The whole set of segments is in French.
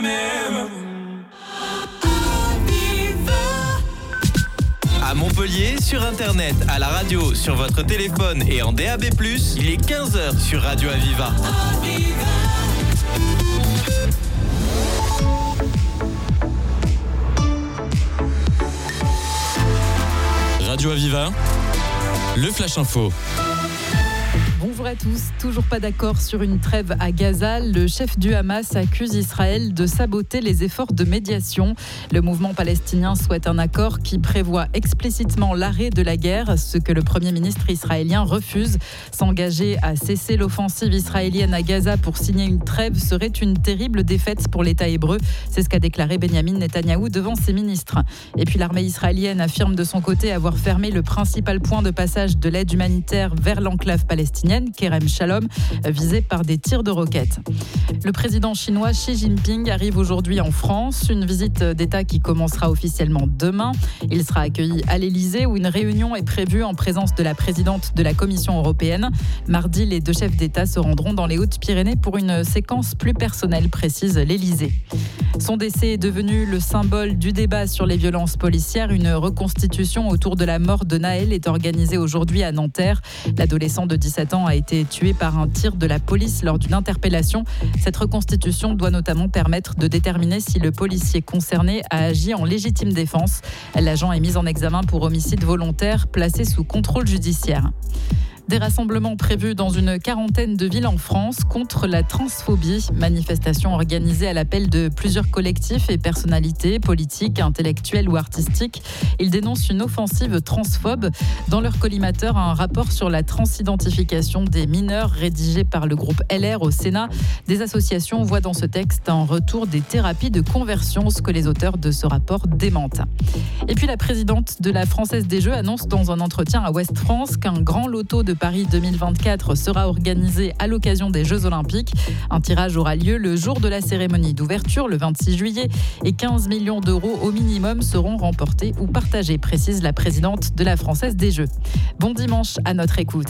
même. À Montpellier, sur internet, à la radio, sur votre téléphone et en DAB+, il est 15h sur Radio Aviva. Radio Aviva, le Flash Info. Bonjour à tous. Toujours pas d'accord sur une trêve à Gaza. Le chef du Hamas accuse Israël de saboter les efforts de médiation. Le mouvement palestinien souhaite un accord qui prévoit explicitement l'arrêt de la guerre, ce que le Premier ministre israélien refuse. S'engager à cesser l'offensive israélienne à Gaza pour signer une trêve serait une terrible défaite pour l'État hébreu. C'est ce qu'a déclaré Benyamin Netanyahou devant ses ministres. Et puis l'armée israélienne affirme de son côté avoir fermé le principal point de passage de l'aide humanitaire vers l'enclave palestinienne, Kerem Shalom, visé par des tirs de roquettes. Le président chinois Xi Jinping arrive aujourd'hui en France, une visite d'État qui commencera officiellement demain. Il sera accueilli à l'Élysée où une réunion est prévue en présence de la présidente de la Commission européenne. Mardi, les deux chefs d'État se rendront dans les Hautes-Pyrénées pour une séquence plus personnelle, précise l'Élysée. Son décès est devenu le symbole du débat sur les violences policières. Une reconstitution autour de la mort de Naël est organisée aujourd'hui à Nanterre. L'adolescent de 17 ans a été tué par un tir de la police lors d'une interpellation. Cette reconstitution doit notamment permettre de déterminer si le policier concerné a agi en légitime défense. L'agent est mis en examen pour homicide volontaire, placé sous contrôle judiciaire. Des rassemblements prévus dans une quarantaine de villes en France contre la transphobie. Manifestation organisée à l'appel de plusieurs collectifs et personnalités politiques, intellectuelles ou artistiques. Ils dénoncent une offensive transphobe. Dans leur collimateur, un rapport sur la transidentification des mineurs rédigé par le groupe LR au Sénat. Des associations voient dans ce texte un retour des thérapies de conversion, ce que les auteurs de ce rapport démentent. Et puis la présidente de la Française des Jeux annonce dans un entretien à Ouest France qu'un grand loto de Paris 2024 sera organisé à l'occasion des Jeux Olympiques. Un tirage aura lieu le jour de la cérémonie d'ouverture, le 26 juillet, et 15 millions d'euros au minimum seront remportés ou partagés, précise la présidente de la Française des Jeux. Bon dimanche à notre écoute.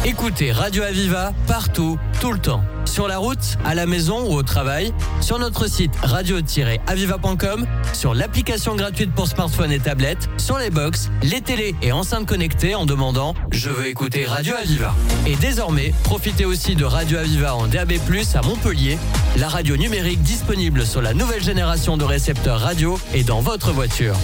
Écoutez Radio Aviva partout, tout le temps. Sur la route, à la maison ou au travail, sur notre site radio-aviva.com, sur l'application gratuite pour smartphone et tablette, sur les box, les télés et enceintes connectées en demandant « Je veux écouter Radio Aviva ». Et désormais, profitez aussi de Radio Aviva en DAB+, à Montpellier, la radio numérique disponible sur la nouvelle génération de récepteurs radio et dans votre voiture.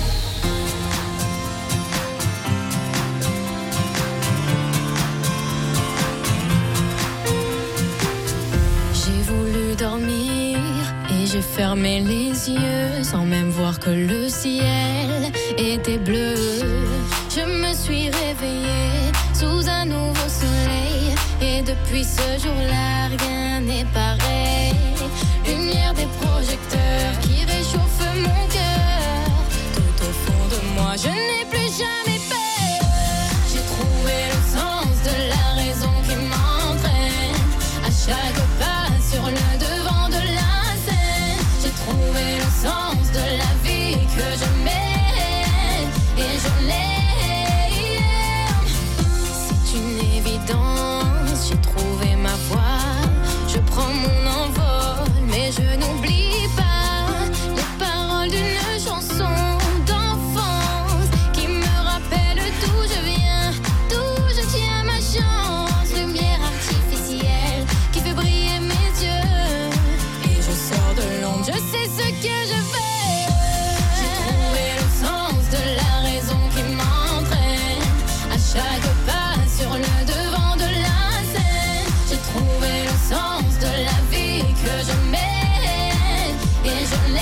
Dormir et j'ai fermé les yeux sans même voir que le ciel était bleu. Je me suis réveillée sous un nouveau soleil et depuis ce jour-là rien n'est pareil. Lumière des projecteurs qui réchauffent mon cœur. Tout au fond de moi je n'ai plus jamais peur. J'ai trouvé le sens de la raison qui m'entraîne à chaque pas sur le devant de la scène. J'ai trouvé le sens de la vie que je mène et je l'aime. C'est une évidence, j'ai trouvé ma voie. Je prends mon envol, mais je n'oublie pas les paroles d'une chanson d'enfance qui me rappelle d'où je viens, d'où je tiens ma chance. Lumière artificielle qui fait briller mes yeux et je sors de l'ombre, je sais ce que je veux. J'ai trouvé le sens de la raison qui m'entraîne à chaque pas sur le devant de la scène. J'ai trouvé le sens de la vie que je mène et je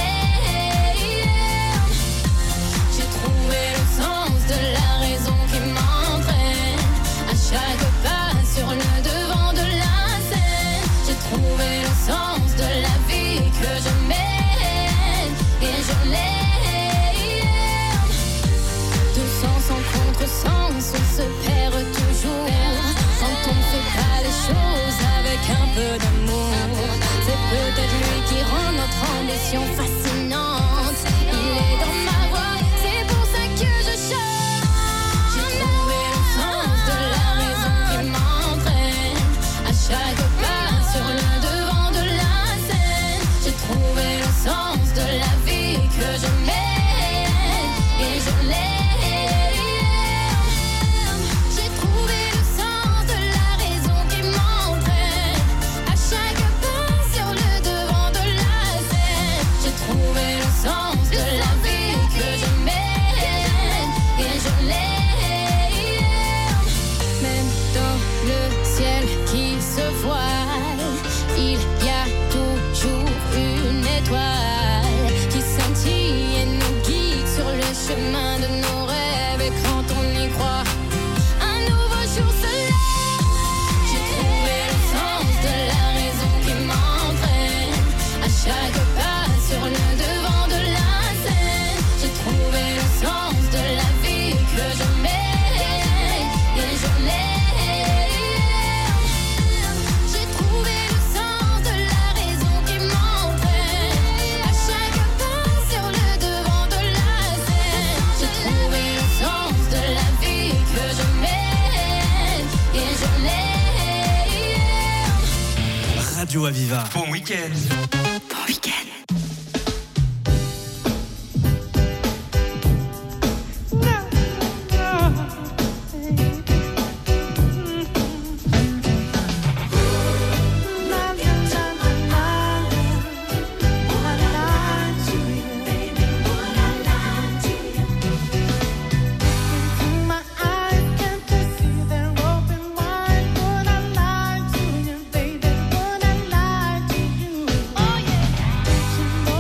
l'aime. J'ai trouvé le sens de la raison qui m'entraîne à chaque pas sur le devant de la scène. J'ai trouvé le sens de la vie que je mène et je l'aime. De sens en contresens, on se perd toujours quand on ne fait pas les choses avec un peu d'amour. C'est peut-être lui qui rend notre ambition fascinante. Il est dans ma voix, c'est pour ça que je chante. J'ai trouvé le sens de la raison qui m'entraîne à chaque pas sur le devant de la scène. J'ai trouvé le sens de la vie que je mène et je l'aime. J'ai trouvé le sens de la raison qui m'entraîne à chaque pas sur le devant de la scène. J'ai trouvé le sens de la vie que je mène et je l'aime. Même dans le ciel qui se voile, il y a toujours une étoile qui scintille et nous guide sur le chemin de nos rêves. Et quand on y croit, un nouveau jour se lève. J'ai trouvé le sens de la raison qui m'entraîne à chaque pas sur le devant de la scène. J'ai trouvé le sens de la vie que je mène et je l'aime. J'ai trouvé le sens de la raison qui m'entraîne à chaque pas sur le devant de la scène. J'ai trouvé le sens de la vie que je mène et je l'aime. Radio Aviva. Bon week-end. Bon week-end. My eyes can't see, they're open wide. Would I lie to you, baby? Would I lie to you? Oh yeah.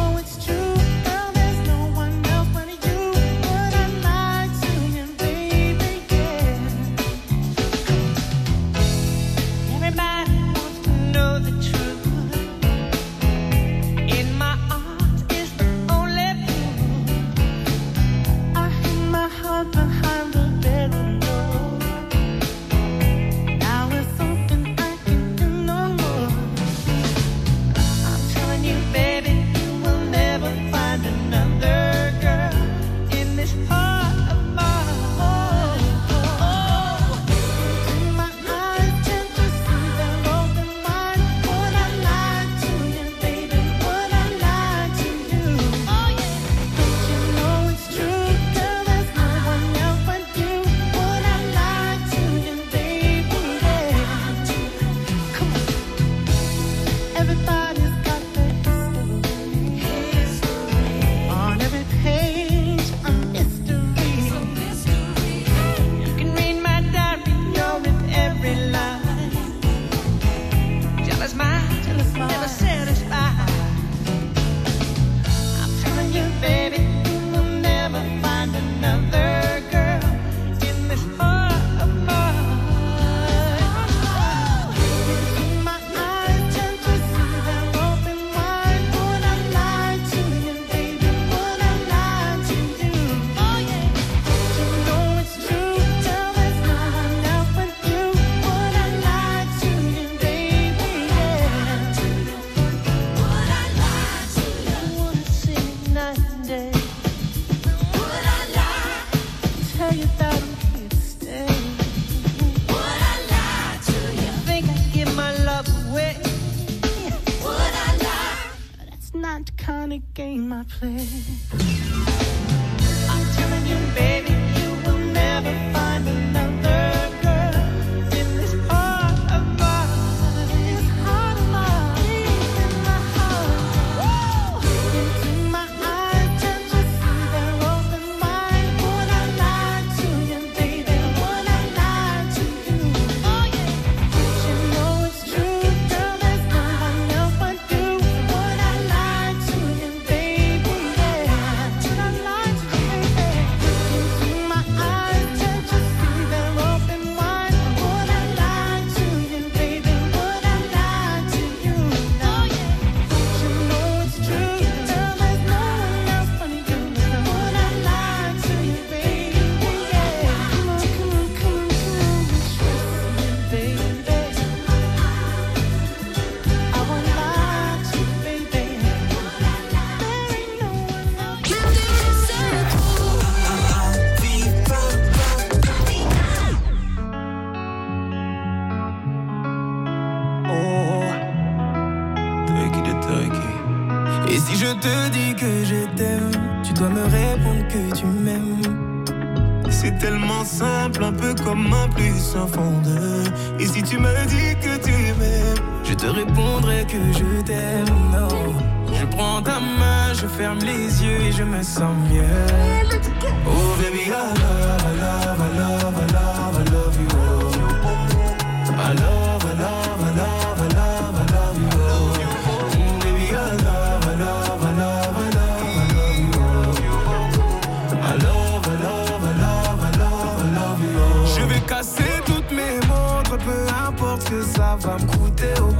not the kind of game I play. I'm telling you, baby, you will never find another girl in this heart of mine. In this heart of mine, in my heart. Into my eyes, can't you see they're open wide? Would I lie to you, baby? Would I lie to you? Oh yeah, you know it's true, girl. There's no one else but you. Would I lie to you, baby? Yeah, would I lie to you, baby? Into my eyes, can't you see they're open wide? Would I lie to you, baby? Would I lie to you? Oh yeah, you know it's true, girl. There's no one else but you. Would I lie to you, baby? Yeah, come on, come on, come on, come on, baby. I wanna lie to you, baby. There ain't no one else. Et si je te dis que je t'aime, tu dois me répondre que tu m'aimes. C'est tellement simple, un peu comme un plus un fond de. Et si tu me dis que tu m'aimes, je te répondrai que je t'aime. Non, je prends ta main, je ferme les yeux et je me sens mieux. Oh baby, I love, I love, I love, I love, I love you. I love, I love, I love, I love, I love you. Baby, I love, I love, I love, I love, I love you. I love, I love, I love, I love, I love you. Je vais casser toutes mes montres, peu importe ce que ça va me coûter. Oh.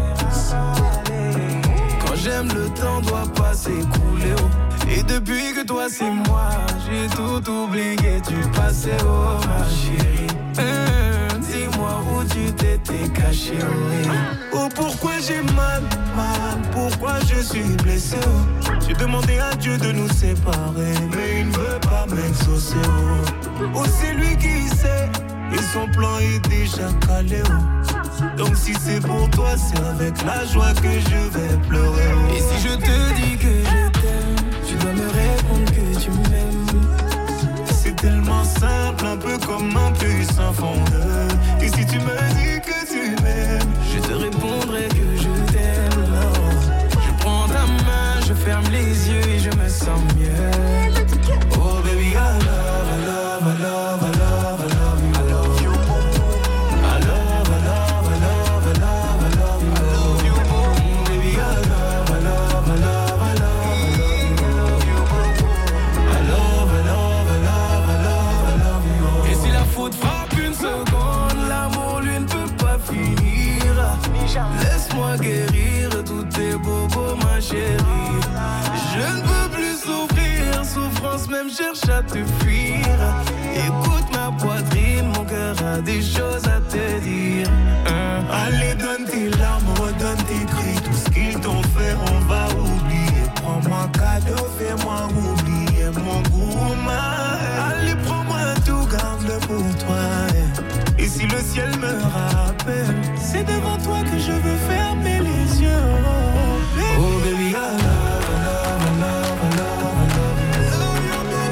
Quand j'aime, le temps doit pas s'écouler. Oh. Et depuis que toi c'est moi, j'ai tout oublié du passé. Oh ma chérie, dis-moi où tu t'étais caché. Oh pourquoi j'ai mal, pourquoi je suis blessé. Oh. J'ai demandé à Dieu de nous séparer, mais il ne veut pas m'exaucer. Oh c'est lui qui sait, et son plan est déjà calé. Oh. Donc si c'est pour toi, c'est avec la joie que je vais pleurer. Oh. Et si je te dis que je t'aime, tu dois me répondre que tu m'aimes. C'est tellement simple, un peu comme un plus un fond de. Et si tu me dis que tu m'aimes, je te répondrai que je t'aime. Non, je prends ta main, je ferme les yeux et je me sens mieux. Oh baby, I love, I love, I love, I love, I love you. I love you. I love, I love, I love, I love, I love you. Baby, I love, I love, I love, I love, I love you. I love, I love, I love, I love, I love you. Et si la faute frappe une seconde, l'amour lui ne peut pas finir. Laisse-moi guérir tous tes bobos, ma chérie. Je ne peux plus souffrir, souffrance même cherche à te fuir. Écoute ma poitrine, mon cœur a des choses à te dire. Allez, donne tes larmes, redonne tes cris. Tout ce qu'ils t'ont fait, on va oublier. Prends-moi cadeau, fais-moi oublier mon goût. Allez, prends-moi tout, garde-le pour toi. Et si le ciel me rappelle, c'est devant toi que je veux fermer les yeux. Oh baby, I love, I love, I love, I love, I love you. I love,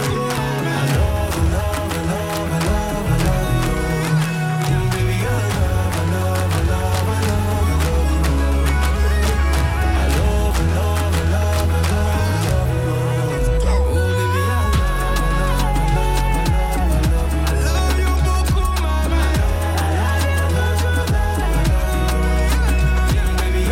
I love, I love, I love, I love you. Baby, I love, I love, I love, I love, I love you. I love, I love, I love, I love, I love you. Oh baby, I love, I love, I love, I love, I love you. I love you beaucoup, mama. I love, I love, I love, I love you. Baby,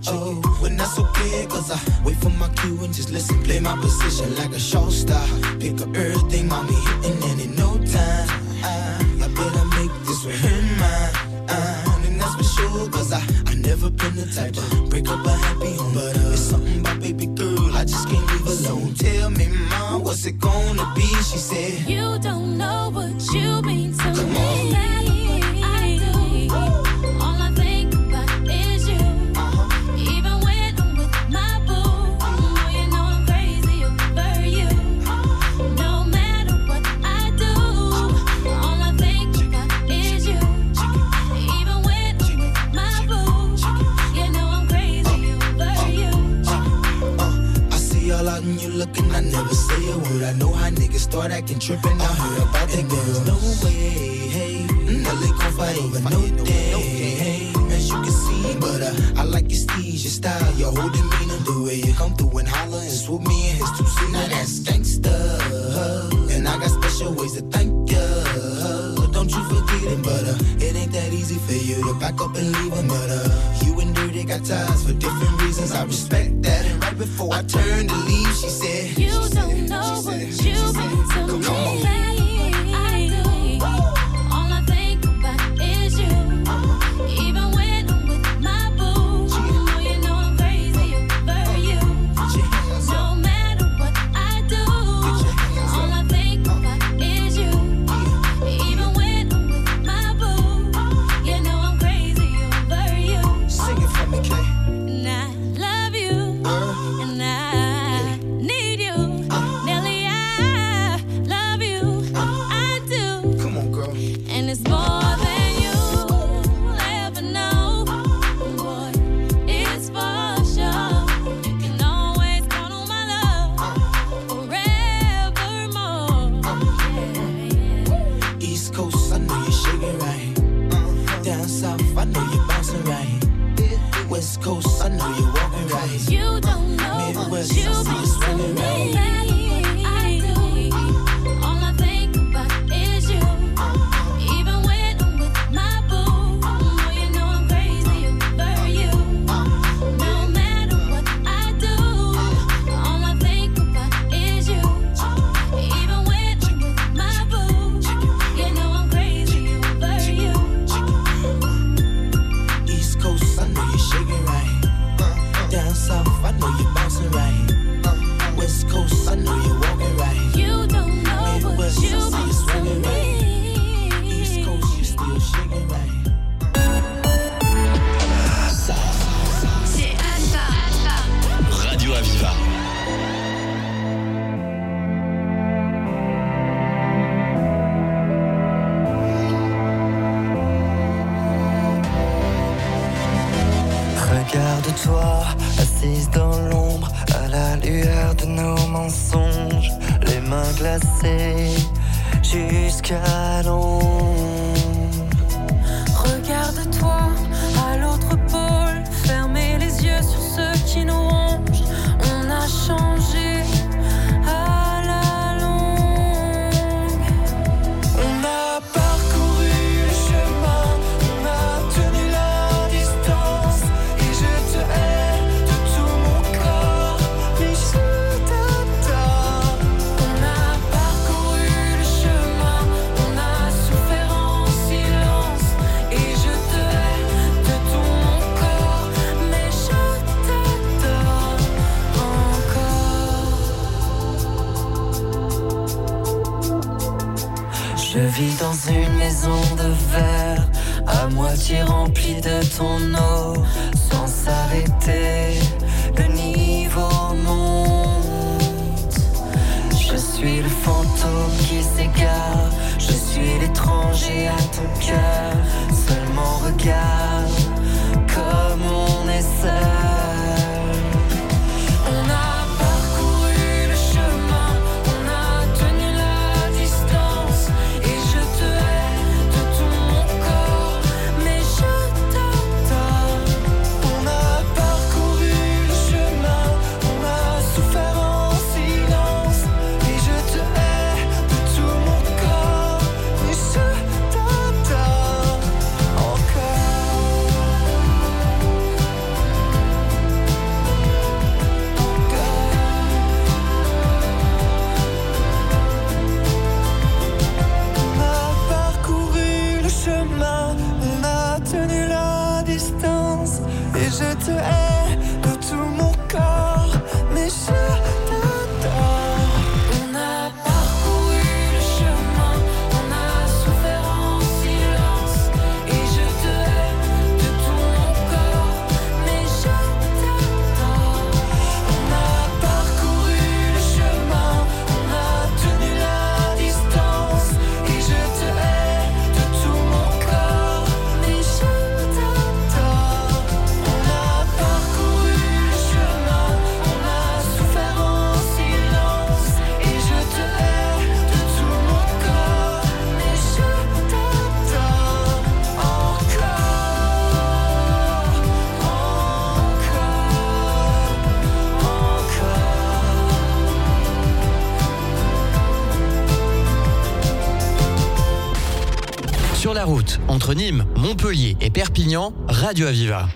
Oh, when that's okay, cause I wait for my cue and just listen, play my position like a show star. Pick up everything, mommy hitting, and in no time, I better make this with her mine. And that's for sure, cause I never been the type to break up a happy home. But it's something about baby girl, I just can't leave alone. Tell me, mom, what's it gonna be? She said, you don't know what you mean to Come me. on. I do. All I think about is you. Even when I'm with my boo, oh, you know I'm crazy over you. No matter what I do, all I think about is you. Even when I'm with my boo, you know I'm crazy over you. I see all out and you looking, I never say a word. I know how niggas start acting trippin'. I heard about that girl. No way, hey, Nelly gon' fight over no day, hey, as you can see. But I like your steez, your style, your whole demeanor, the way you come through and holler and swoop me in his two-seater. Now that's gangsta, and I got special ways to thank ya. Don't you forget it, but it ain't that easy for you to back up and leave him. But you and Dirty got ties for different reasons. I respect that. And right before I turned to leave, she said, you don't know what you mean to me. I do. All I think about is you. Even when I'm with my boo, oh, you know I'm crazy over you. No matter what I do, all I think about is you. Even when I'm with my boo, you know I'm crazy over you. Sing it for me, Kay. And I love you, and I need you. Nelly, I love you, I do. Come on, girl. And it's more than you'll ever know. Boy, it's for sure. You can always count on my love forevermore. Yeah. East Coast, I know you're shaking right. Down south, I know you're bouncing right. West Coast, I know you're walking right. You don't know what Midwest, you I see mean you to swinging me. right. I do. All I think about is you. Even when I'm with my boo, oh, you know I'm crazy over you. No matter what I do, all I think about is you. Even when I'm with my boo, you know I'm crazy over you. East Coast, I know you're shaking right. Down south, I know you're bouncing right. West Coast, I know you're walking right. You don't know what Midwest, you I see you mean to swinging right. East me. Coast, you still shaking right. C'est Alpha. Radio Aviva. Regarde-toi, assise dans l'ombre, à la lueur de nos mensonges, les mains glacées jusqu'à l'ombre. Regarde-toi à l'autre pôle, fermez les yeux sur ceux qui nous rongent. On a changé à la longue. On a parcouru le chemin, on a tenu la distance, et je te hais de tout mon corps, mais je t'adore. On a parcouru le chemin, on a souffert en silence. Et je te hais de tout mon corps, mais je t'adore encore. Je vis dans une maison de verre, à moitié remplie de ton eau, sans s'arrêter, le niveau monte. Je suis le fantôme qui s'égare, je suis l'étranger à ton cœur. Seulement regarde comme on est seul. On a parcouru le chemin, on a tenu la distance. Et je te hais de tout mon corps, mais je t'adore. On a parcouru le chemin, on a souffert en silence, et je te hais de tout mon corps, mais je t'adore. la route, entre Nîmes, Montpellier et Perpignan, Radio Aviva.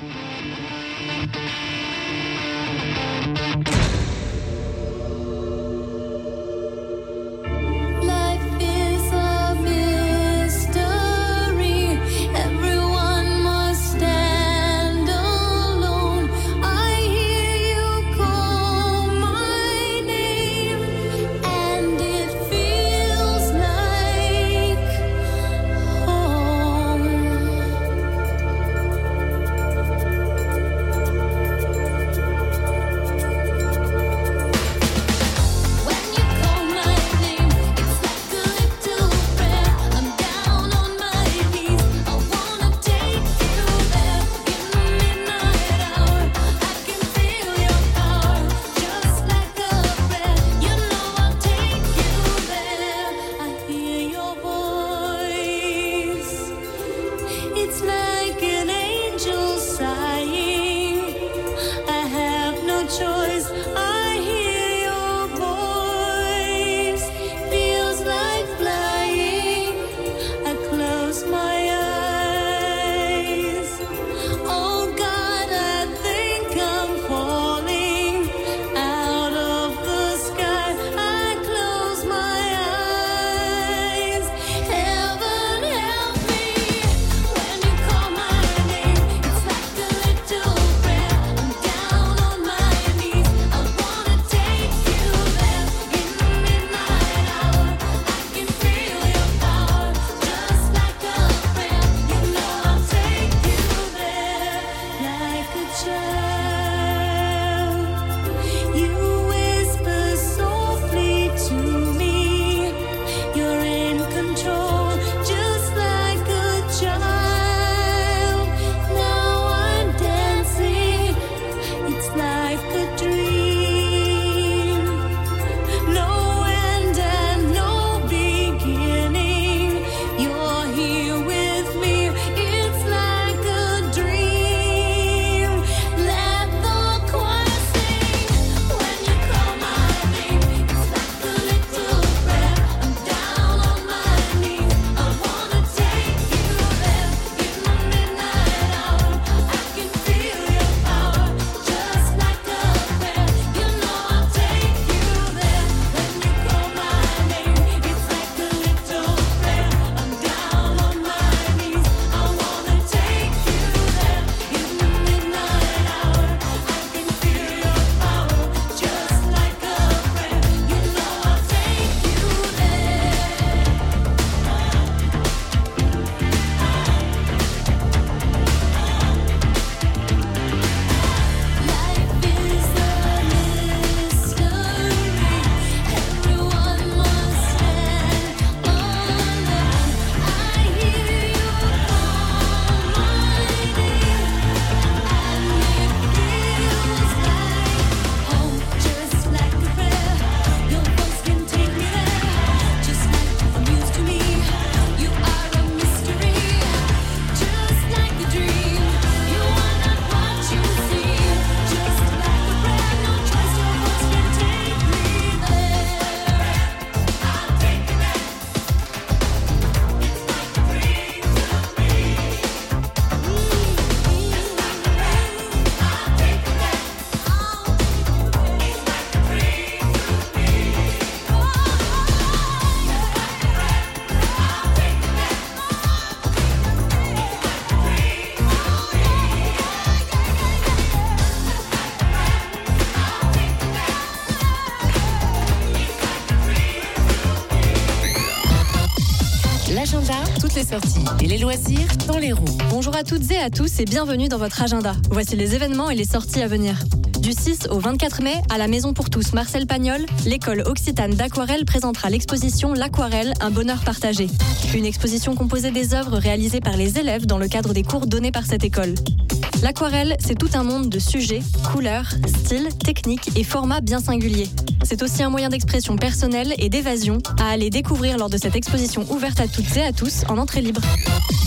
toutes les sorties et les loisirs dans les roues. Bonjour à toutes et à tous et bienvenue dans votre agenda. Voici les événements et les sorties à venir. Du 6 au 24 mai, à la Maison pour tous Marcel Pagnol, l'école occitane d'aquarelle présentera l'exposition L'aquarelle, un bonheur partagé. Une exposition composée des œuvres réalisées par les élèves dans le cadre des cours donnés par cette école. L'aquarelle, c'est tout un monde de sujets, couleurs, styles, techniques et formats bien singuliers. C'est aussi un moyen d'expression personnelle et d'évasion à aller découvrir lors de cette exposition ouverte à toutes et à tous en entrée libre.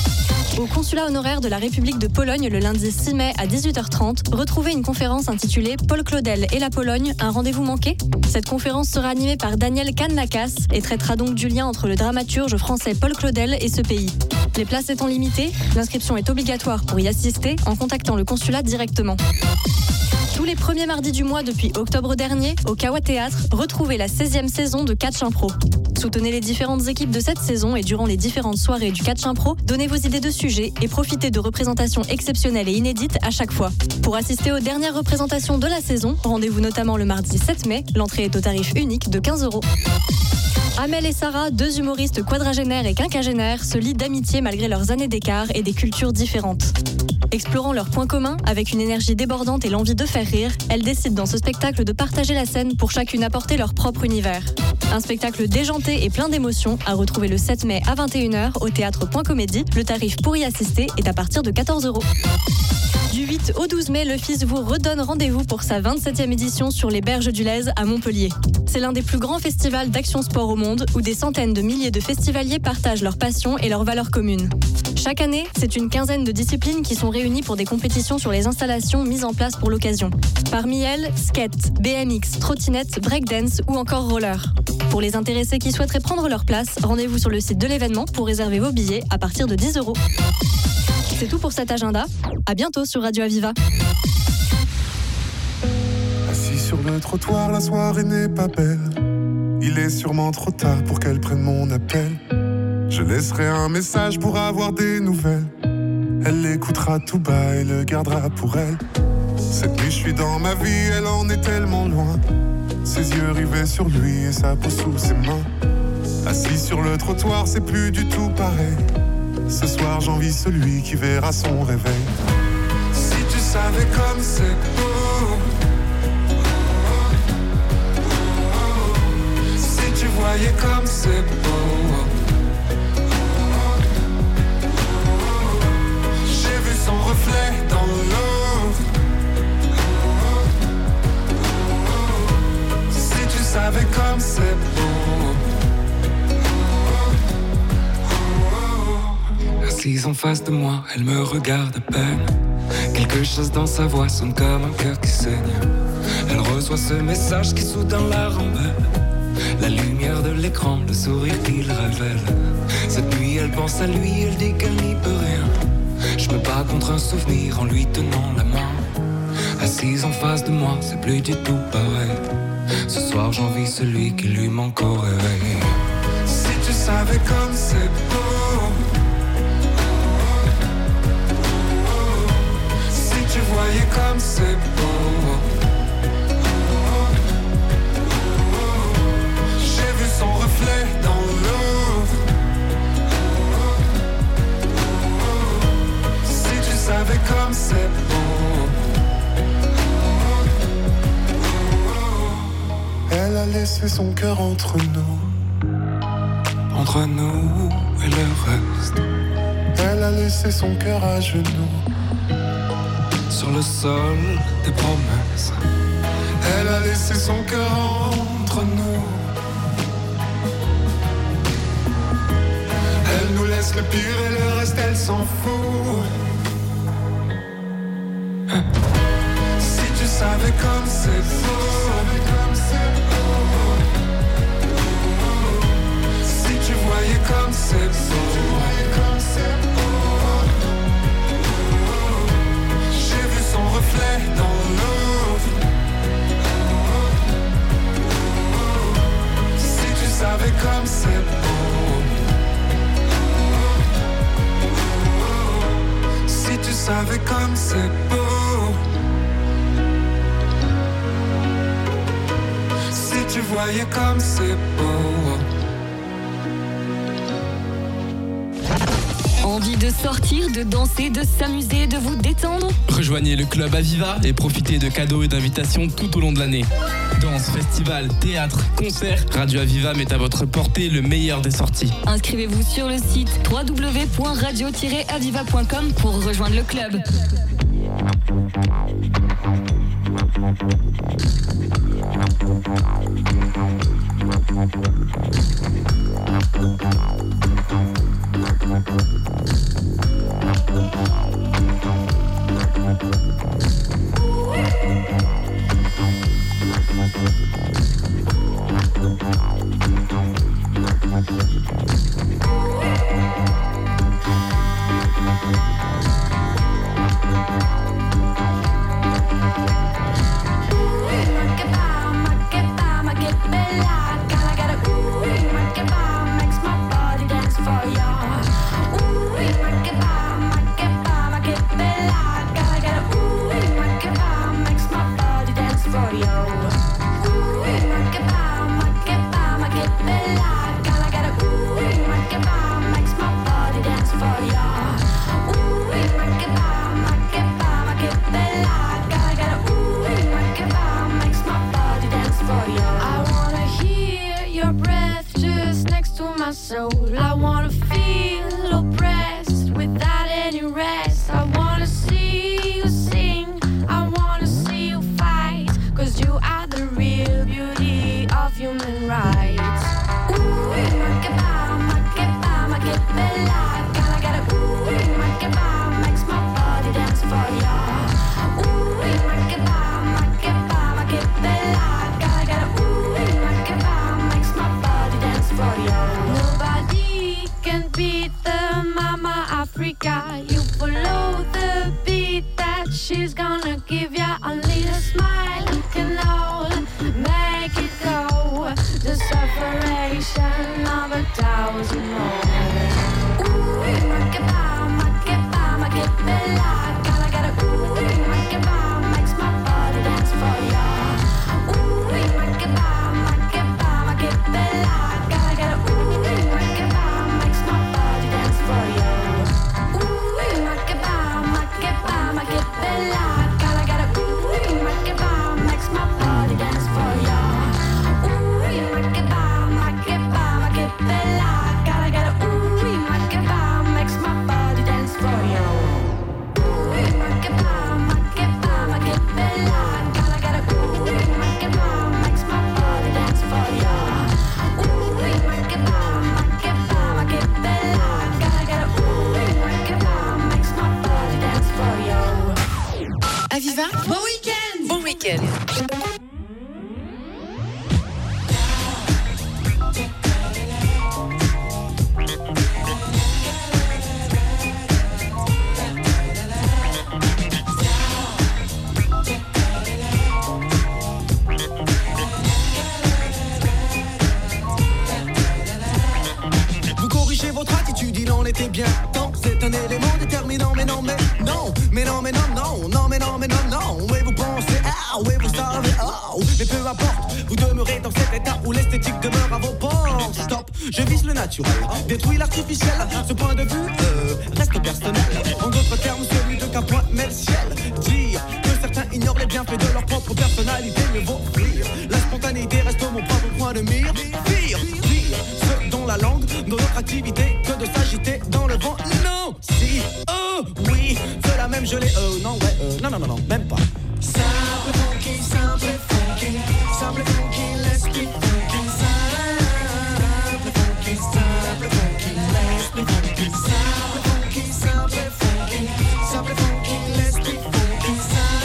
Au consulat honoraire de la République de Pologne le lundi 6 mai à 18h30, retrouvez une conférence intitulée Paul Claudel et la Pologne, un rendez-vous manqué ? Cette conférence sera animée par Daniel Kannakas et traitera donc du lien entre le dramaturge français Paul Claudel et ce pays. Les places étant limitées, l'inscription est obligatoire pour y assister en contactant le consulat directement. Tous les premiers mardis du mois depuis octobre dernier, au Kawa Théâtre, retrouvez la 16e saison de Catch Impro. Soutenez les différentes équipes de cette saison et durant les différentes soirées du Catch Impro, donnez vos idées de sujets et profitez de représentations exceptionnelles et inédites à chaque fois. Pour assister aux dernières représentations de la saison, rendez-vous notamment le mardi 7 mai, l'entrée est au tarif unique de 15 €. Amel et Sarah, deux humoristes quadragénaires et quinquagénaires, se lient d'amitié malgré leurs années d'écart et des cultures différentes. Explorant leurs points communs, avec une énergie débordante et l'envie de faire rire, elles décident dans ce spectacle de partager la scène pour chacune apporter leur propre univers. Un spectacle déjanté et plein d'émotions à retrouver le 7 mai à 21h au théâtre Point Comédie. Le tarif pour y assister est à partir de 14 €. Du 8 au 12 mai, le FIS vous redonne rendez-vous pour sa 27e édition sur les berges du Lez à Montpellier. C'est l'un des plus grands festivals d'action sport au monde où des centaines de milliers de festivaliers partagent leur passion et leurs valeurs communes. Chaque année, c'est une quinzaine de disciplines qui sont réunies pour des compétitions sur les installations mises en place pour l'occasion. Parmi elles, skate, BMX, trottinette, breakdance ou encore roller. Pour les intéressés qui souhaiteraient prendre leur place, rendez-vous sur le site de l'événement pour réserver vos billets à partir de 10 €. C'est tout pour cet agenda. À bientôt sur Radio Aviva. Assis sur le trottoir, la soirée n'est pas belle. Il est sûrement trop tard pour qu'elle prenne mon appel. Je laisserai un message pour avoir des nouvelles. Elle l'écoutera tout bas et le gardera pour elle. Cette nuit je suis dans ma vie, elle en est tellement loin. Ses yeux rivés sur lui et sa peau sous ses mains. Assis sur le trottoir, c'est plus du tout pareil. Ce soir j'envie celui qui verra son réveil. Si tu savais comme c'est beau, si tu voyais comme c'est beau. J'ai vu son reflet dans l'eau. Si tu savais comme c'est beau. Assise en face de moi, elle me regarde à peine. Quelque chose dans sa voix sonne comme un cœur qui saigne. Elle reçoit ce message qui soudain la rembelle. La lumière de l'écran, le sourire qu'il révèle. Cette nuit elle pense à lui, elle dit qu'elle n'y peut rien. Je me bats contre un souvenir en lui tenant la main. Assise en face de moi, c'est plus du tout pareil. Ce soir j'envie celui qui lui manque au réveil. Si tu savais comme c'est beau. Tu voyais comme c'est beau. J'ai vu son reflet dans l'eau. Si tu savais comme c'est beau. Elle a laissé son cœur entre nous et le reste. Elle a laissé son cœur à genoux sur le sol des promesses. Elle a laissé son cœur entre nous. Elle nous laisse le pire et le reste elle s'en fout. Si tu savais comme c'est beau. Si tu voyais comme c'est beau. Son reflet dans l'eau. Si tu savais comme c'est beau. Si tu savais comme c'est beau. Si tu voyais comme c'est beau. Envie de sortir, de danser, de s'amuser, de vous détendre ? Rejoignez le club Aviva et profitez de cadeaux et d'invitations tout au long de l'année. Danse, festival, théâtre, concerts, Radio Aviva met à votre portée le meilleur des sorties. Inscrivez-vous sur le site www.radio-aviva.com pour rejoindre le club. soul. I wanna feel oppressed without any rest. I wanna see you sing, I wanna see you fight, 'cause you are the real beauty of human rights. Ooh, make it bella, gotta get it. Ooh, make it makes my body dance for ya. Ooh, make it bella, gotta get it. Ooh, make it makes my body dance for ya. Nobody can beat the Mama Africa. You follow the beat that she's gonna give ya. Only a smile can all make it go. The separation of 1,000 more. Ooh, make it bella, gotta get it. Ooh, make it makes my body dance for ya. Ooh, make it bella, gotta get it. Ooh, make it makes my body dance for ya. Ooh, make it bella, gotta get it. Ooh, make it makes my body dance for ya. Ooh, make it bella, gotta get it. Ooh, make it makes my body dance for ya. Ooh, make it bella, gotta get it. Ooh, make it makes my body dance for ya. Ooh, make it bella, gotta get it. Ooh, make it makes my body dance for ya. Aviva, bon week-end. Bon week-end. Vous corrigez votre attitude, il en était bien temps. C'est un élément déterminant, mais non, mais non, mais non, mais non, non, non, mais non, mais non, non. Oui, vous pensez, ah, oui, vous savez, oh, mais peu importe, vous demeurez dans cet état où l'esthétique demeure à vos portes. Stop, je vise le naturel, détruis l'artificiel. Ce point de vue reste personnel. En d'autres termes, celui de qu'un point met le ciel. Dire que certains ignorent les bienfaits de leur propre personnalité, mieux vaut fuir. La spontanéité reste mon propre point de mire. Pire, ce dont la langue, dans notre activité, que de s'agiter dans le vent. Non, si, oh, oui, cela même je l'ai, non, ouais, non, non, non, non, même pas. Simple funky, let's be funky. Simple funky, let's be funky. Simple funky, let's be funky.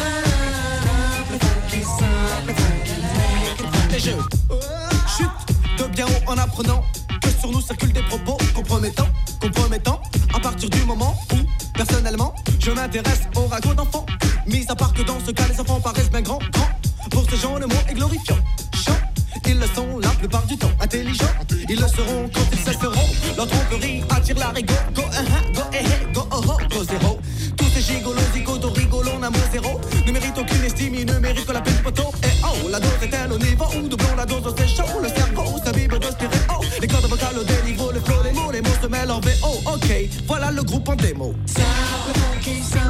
Simple funky, make it funky. Et je chute de bien haut en apprenant que sur nous circulent des propos compromettants. À partir du moment où, personnellement, je m'intéresse au ragot d'enfants. Mis à part que dans ce cas, les enfants paraissent bien grands. Pour ces gens, le mot est glorifiant. Chant, ils le sont la plupart du temps. Intelligents, ils le seront quand ils cesseront. Leur tromperie attire l'arigot. Go, go, go, go, zéro. Tous ces gigolos, zigotos, rigolos, n'amour zéro. Ne méritent aucune estime, ils ne méritent que la peine du poteau. Et oh, la dose est-elle au niveau où doublons la dose, c'est chaud. Le cerveau s'imbibe de stéréo. Les cordes vocales au déniveau, le flow, les mots se mêlent en VO. Ok, voilà le groupe en démo. Simple funky, let's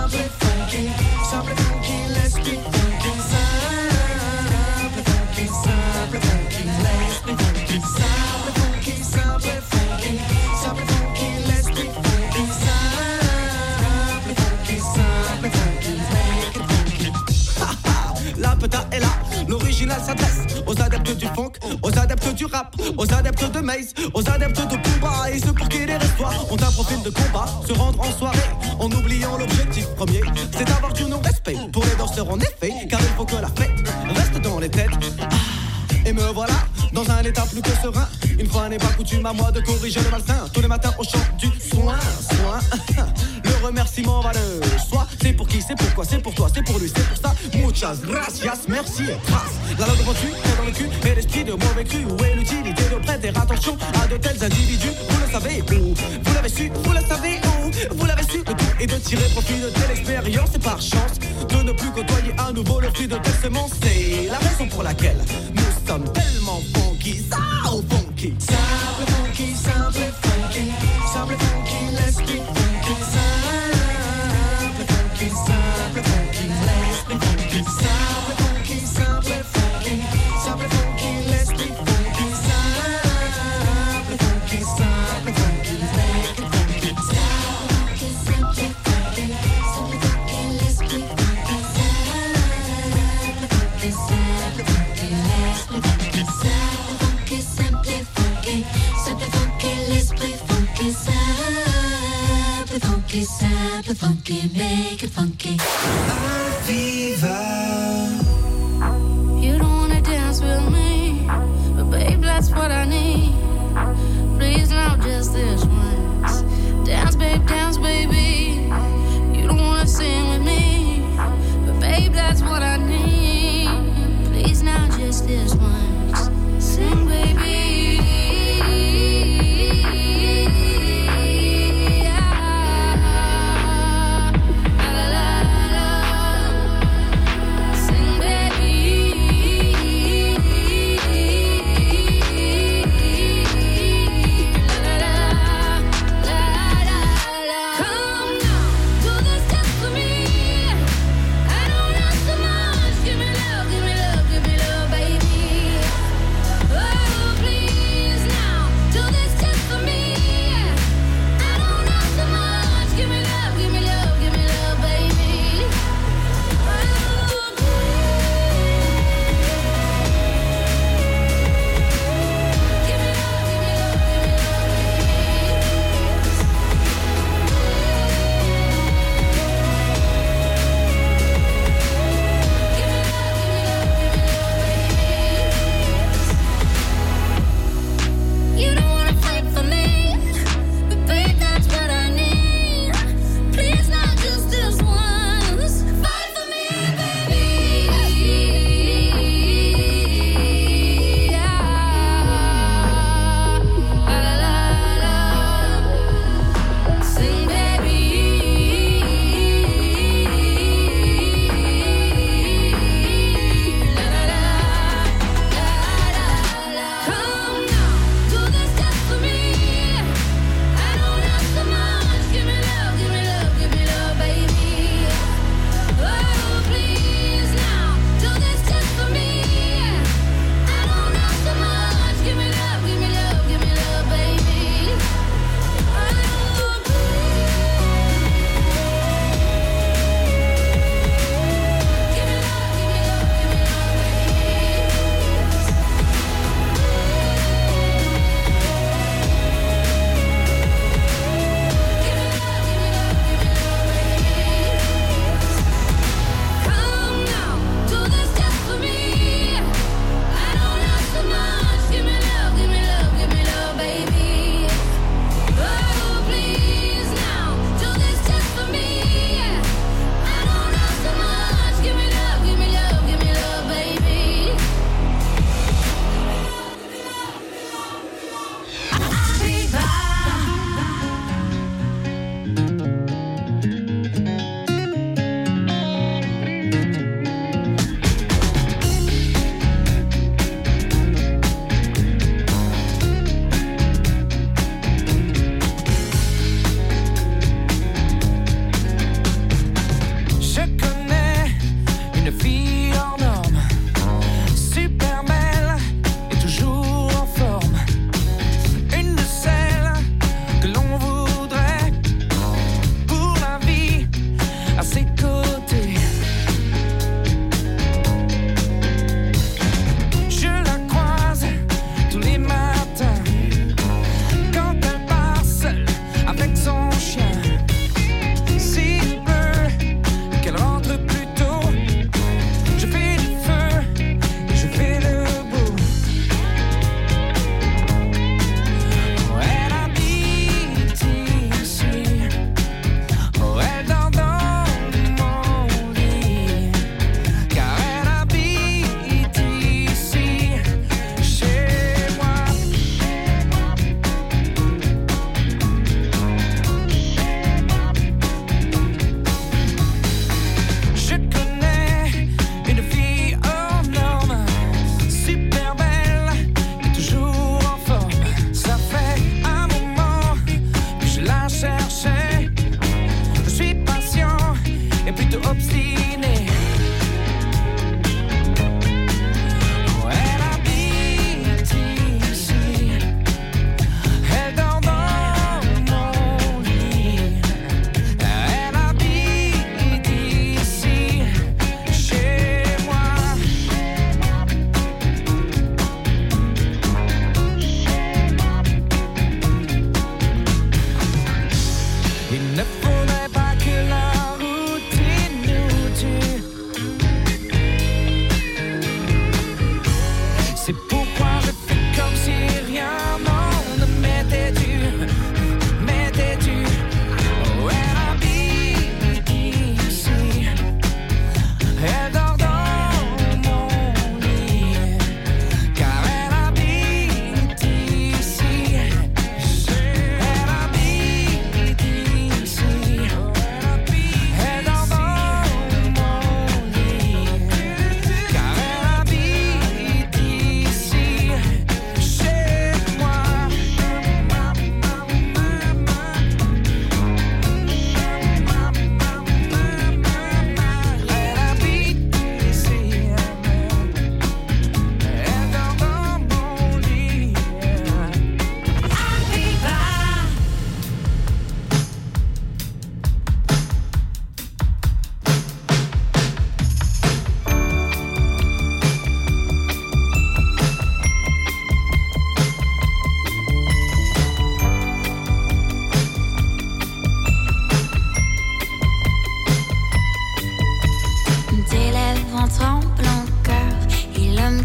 be funky. Simple funky, let's be funky. Simple funky, let's be funky. Simple funky, make it funky. Ha ha, la peta est là, l'original s'adresse aux adeptes du funk, aux adeptes du rap, aux adeptes de Maze, aux adeptes de Pumba et ceux pour qui les restoirs ont un profil de combat, se rendre en soirée en oubliant l'objectif premier, c'est d'avoir du non-respect pour les danseurs en effet, car il faut que la fête reste dans les têtes. Et me voilà dans un état plus que serein. Une fois n'est pas coutume à moi de corriger le malsain. Tous les matins au chant du soin. Le remerciement va le soi. C'est pour qui, c'est pourquoi, c'est pour toi, c'est pour lui, c'est pour ça. Muchas gracias, merci et grâce. La langue devant tu, dans le cul, et l'esprit de mauvais cru. Où est l'utilité de prêter attention à de tels individus? Vous le savez où? Vous l'avez su, vous le savez où? Vous l'avez su, le tout est de tirer profit de telle expérience. Et par chance, de ne plus côtoyer à nouveau le fruit de telle semence. C'est la raison pour laquelle nous sommes tellement funky, so funky. Simple funky, let's be funky. Simple funky, let's be funky. Simple funky, let's be funky. Simple funky, the funky, make it funky. Aviva. You don't wanna dance with me, but babe, that's what I need. Please now, just this once. Dance, baby. You don't wanna sing with me, but babe, that's what I need. Please now, just this once. Sing, baby.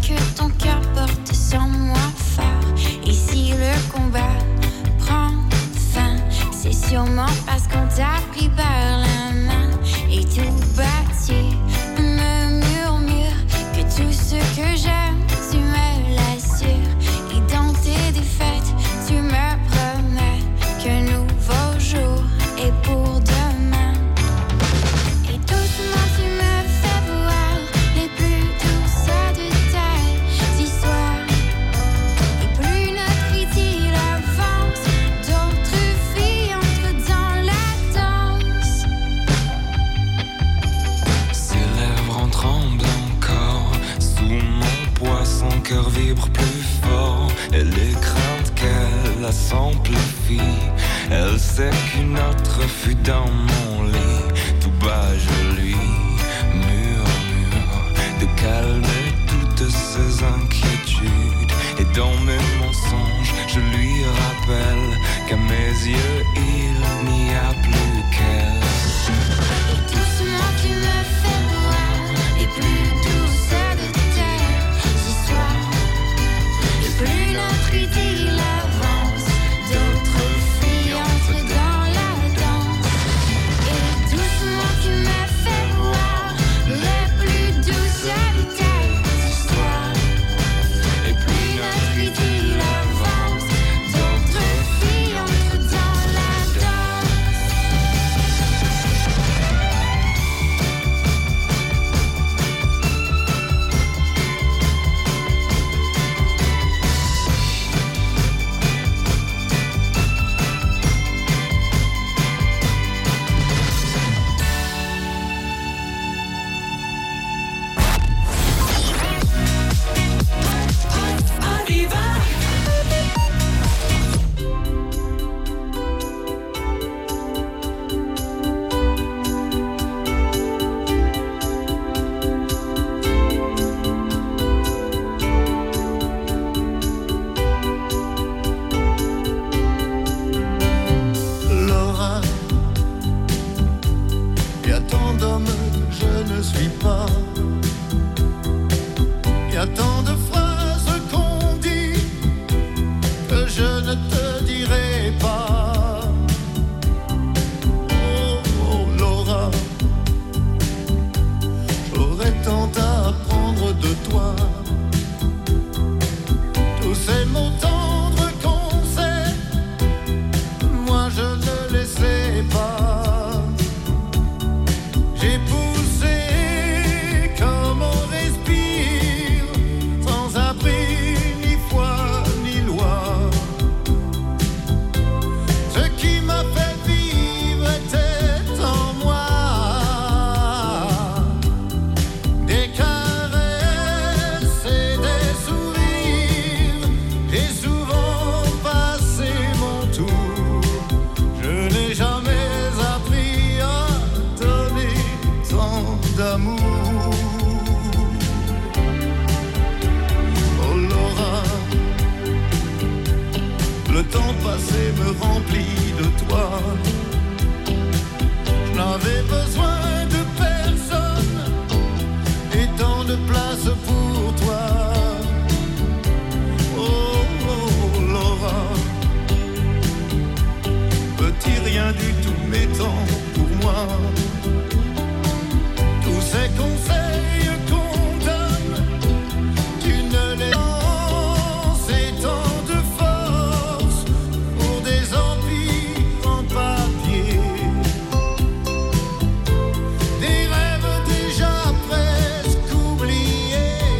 que ton cœur porte sur moi fort. Et si le combat prend fin, c'est sûrement parce qu'on t'a pris par la main. Et tout bas tu me murmures que tout ce que j'aime, tu me l'assures. Et dans tes défaites, tu me promets qu'un nouveau jour est pour demain. Et doucement tu me fais voir les plus douces de tes histoires. Et plus notre idylle avance, d'autres filles entrent dans la danse. Ses lèvres en tremblent encore. Sous mon poids, son cœur vibre plus fort. Et les craintes qu'elle a s'amplifient. Elle sait qu'une autre fut dans mon lit. Tout bas je lui murmure de calmer toutes ses inquiétudes. Et dans mes mensonges je lui rappelle qu'à mes yeux il n'y a plus qu'elle. Et doucement tu me fais voir les plus douces de tes histoires. Et plus notre idylle avance, d'autres filles entrent dans la danse. Et doucement tu me fais voir les plus douces de tes histoires. Et plus notre idylle avance, d'autres filles entrent dans la danse. Laura, y a tant d'hommes que je ne suis pas. Y a tant de phrases qu'on dit que je ne te dirai pas. Oh, oh Laura, j'aurais tant à apprendre de toi. Tous ces mots tendres qu'on sait, moi je ne les sais pas. J'ai poussé comme on respire, sans abri ni foi ni loi. Ce qui m'a fait vivre était en moi. Des caresses et des sourires, j'ai souvent passé mon tour. Je n'ai jamais appris à donner tant d'amour. Oh Laura, le temps passé me remplit de toi. Je n'avais besoin de personne et tant de place pour toi. Oh, oh Laura, petit rien du tout m'étant pour moi. Tous ces conseils qu'on donne, tu ne les lances et tant de force pour des empires en papier. Des rêves déjà presque oubliés.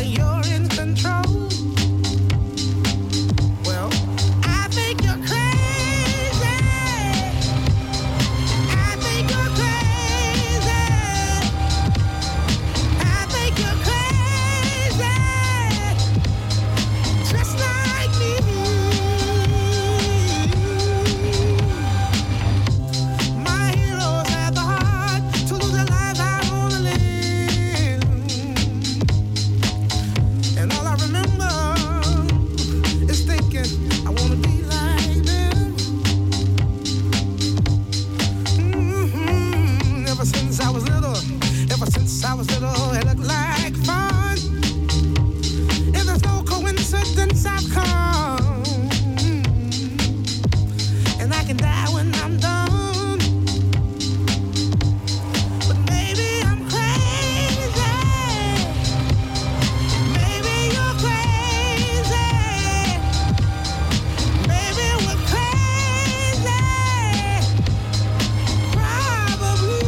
you're in control. Well, I think you're crazy. I think you're crazy. I think you're crazy. Just like me. My heroes have the heart to lose their lives. I wanna live. And all I remember is thinking I wanna be like them. Ever since I was little, it looked like fun. And there's no coincidence I've come. And I can die when I'm done. But maybe I'm crazy. Maybe you're crazy. Maybe we're crazy. Probably.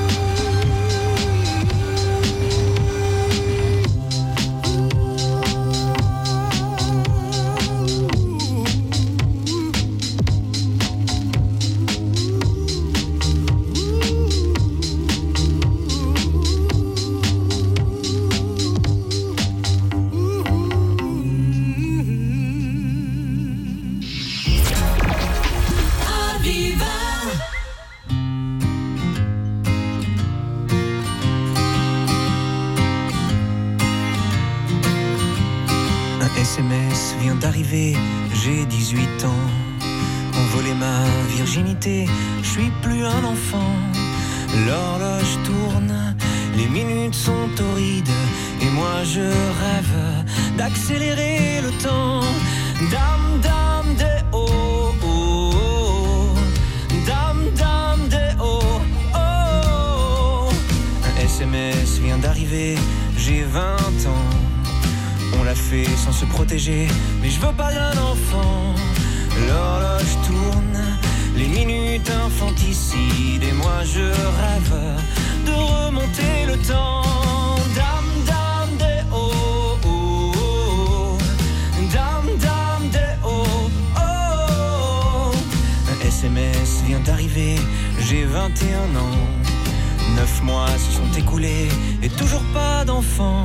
Un SMS vient d'arriver, j'ai 18 ans. On volait ma virginité, je suis plus un enfant. L'horloge tourne, les minutes sont torrides, et moi je rêve d'accélérer le temps. Dame, dame, des oh, oh, oh. Dame, dame, des oh, oh. Un SMS vient d'arriver, j'ai 20 ans. On l'a fait sans se protéger, mais je veux pas d'un enfant. L'horloge tourne, les minutes infanticides, et moi je rêve de remonter le temps. Dame, dame, des oh, oh, oh. Dame, dame, des oh, oh. Un SMS vient d'arriver, j'ai 21 ans. 9 mois se sont écoulés, et toujours pas d'enfant.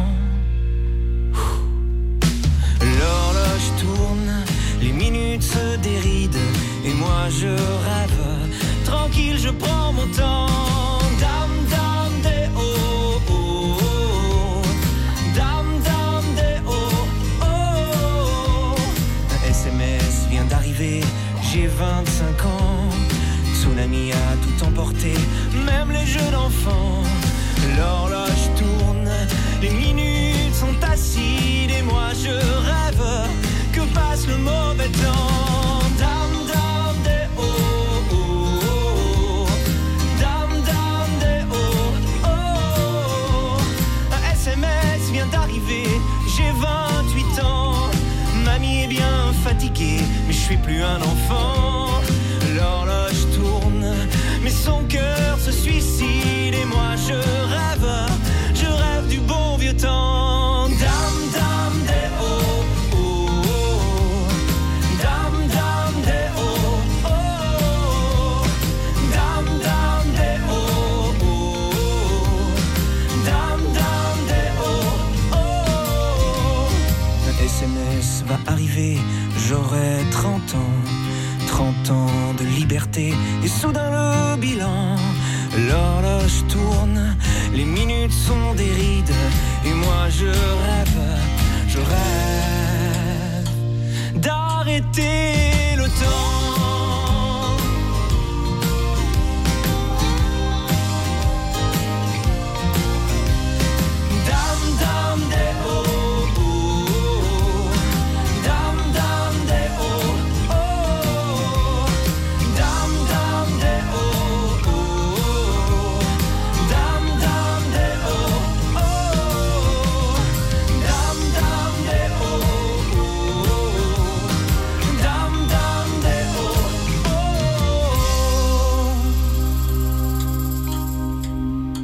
L'horloge tourne, les minutes se dérident, et moi je rêve, tranquille je prends mon temps. Dame, dame, des oh, oh, oh. Dame, dame, des oh, oh. Un SMS vient d'arriver, j'ai 25 ans. Tsunami a tout emporté, même les jeux d'enfants. L'horloge tourne, les minutes sont acides, et moi je rêve que passe le mauvais temps. Dame, dame, des oh, oh, oh. Dame, dame, des oh, oh. Un SMS vient d'arriver, j'ai 28 ans. Mamie est bien fatiguée, mais je suis plus un enfant. L'horloge tourne, mais son cœur se suicide, et moi je rêve du bon vieux temps. Dame, dame, des oh, oh, oh. Dame, dame, des oh, oh. Dame, dame, des oh, oh. Dame, dame, des oh, oh. Un SMS va arriver, j'aurai 30 ans. 30 ans de liberté, et soudain le bilan. L'horloge tourne, les minutes sont des rides,